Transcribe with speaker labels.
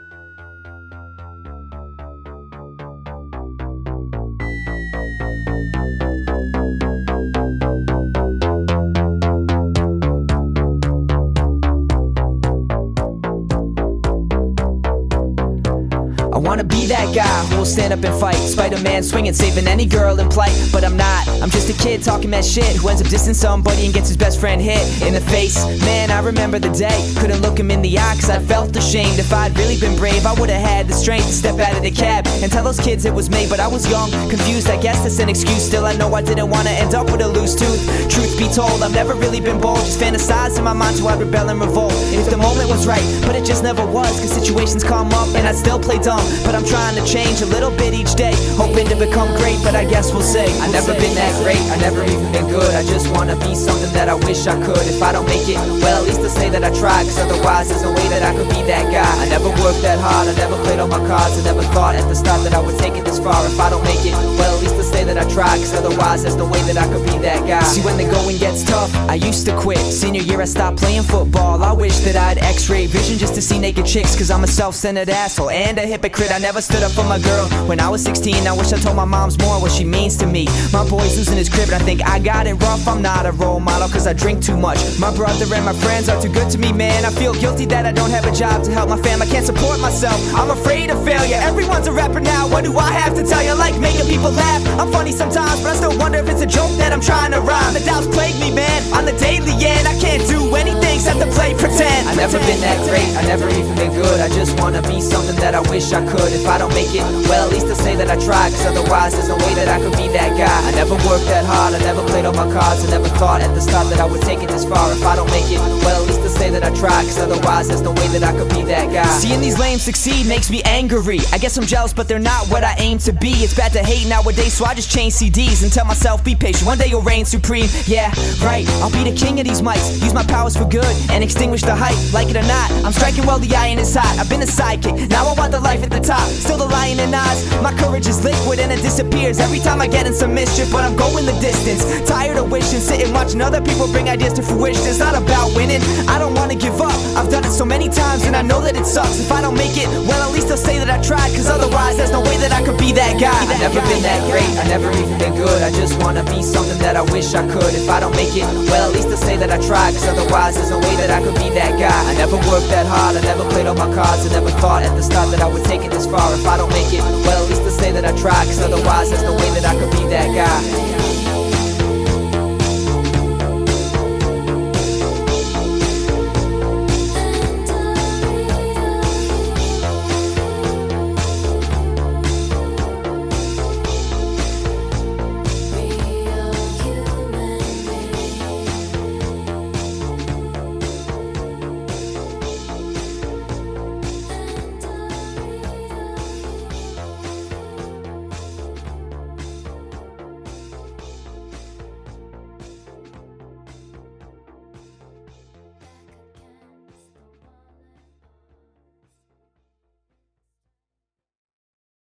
Speaker 1: I wanna be that guy who will stand up and fight, Spider-Man swinging, saving any girl in plight. But I'm not, I'm just a kid talking mad shit who ends up dissing somebody and gets his best friend hit in the face. Man, I remember the day, couldn't look him in the eye cause I felt ashamed. If I'd really been brave, I would've had the strength to step out of the cab and tell those kids it was me. But I was young, confused, I guess that's an excuse. Still I know I didn't wanna end up with a loose tooth. Truth be told, I've never really been bold, just fantasized in my mind till I'd rebel and revolt if the moment was right, but it just never was. Cause situations come up and I'd still play dumb, but I'm trying to change a little bit each day, hoping to become great, but I guess we'll see. I never been that great, I never even been good. I just wanna be something that I wish I could. If I don't make it, well at least I'll say that I tried, cause otherwise there's no way that I could be that guy. I never worked that hard, I never played all my cards. I never thought at the start that I would take it this far. If I don't make it, well at least I'll say that I tried, cause otherwise there's no way that I could be that guy. See, when the going gets tough, I used to quit. Senior year I stopped playing football. I wish that I had x-ray vision just to see naked chicks, cause I'm a self-centered asshole and a hypocrite. I never stood up for my girl when I was 16. I wish I told my mom's more what she means to me. My boy's losing his crib and I think I got it rough. I'm not a role model cause I drink too much. My brother and my friends are too good to me, man. I feel guilty that I don't have a job to help my fam. I can't support myself, I'm afraid of failure. Everyone's a rapper now, what do I have to tell you? Like making people laugh, I'm funny sometimes, but I still wonder if it's a joke that I'm trying to rhyme. The doubts plague me, man, on the daily end. I can't do anything except to play pretend. I've never been that great, I never even been good. I just wanna be something that I wish I could. If I don't make it, well at least I'll say that I tried, cause otherwise there's no way that I could be that guy. I never worked that hard, I never played all my cards. I never thought at the start that I would take it this far. If I don't make it, well at least I'll say that I tried, cause otherwise there's no way that I could be that guy. Seeing these lames succeed makes me angry. I guess I'm jealous but they're not what I aim to be. It's bad to hate nowadays, so I just change CDs and tell myself be patient, one day you'll reign supreme. Yeah, right, I'll be the king of these mics, use my powers for good and extinguish the hype. Like it or not, I'm striking while the iron is hot. I've been a sidekick, now I want the life at the top. Still the lion in Oz, my courage is liquid and it disappears every time I get in some mischief. But I'm going the distance, tired of wishing, sitting watching other people bring ideas to fruition. It's not about winning, I don't wanna give up. I've done it so many times and I know that it sucks. If I don't make it, well at least I'll say that I tried, cause otherwise there's no way that I could be that guy. I've never been that great, I never even been good. I just wanna be something that I wish I could. If I don't make it, well at least I'll say that I tried, cause otherwise there's no way that I could be that guy. I never worked that hard, I never played all my cards. I never thought at the start that I would take it this far. If I don't make it, well at least I'll say that I tried, cause otherwise there's no way that I could be that guy.